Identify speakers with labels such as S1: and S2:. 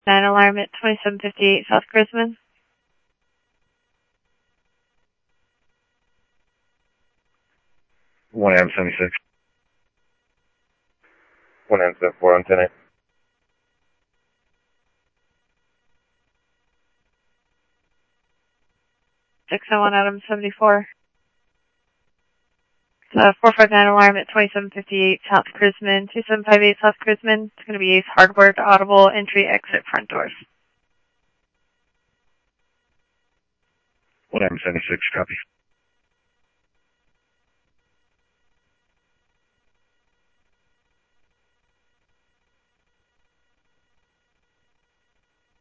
S1: 9 alarm at 2758 South Grisman.
S2: One AM 76. 1 AM 74 on 10-8.
S1: Six oh one Adam 74. 459 alarm at 2758 South Grisman, 2758 South Grisman. It's going to be Ace Hardware to Audible, entry, exit, front doors.
S2: 1 AM 76, copy.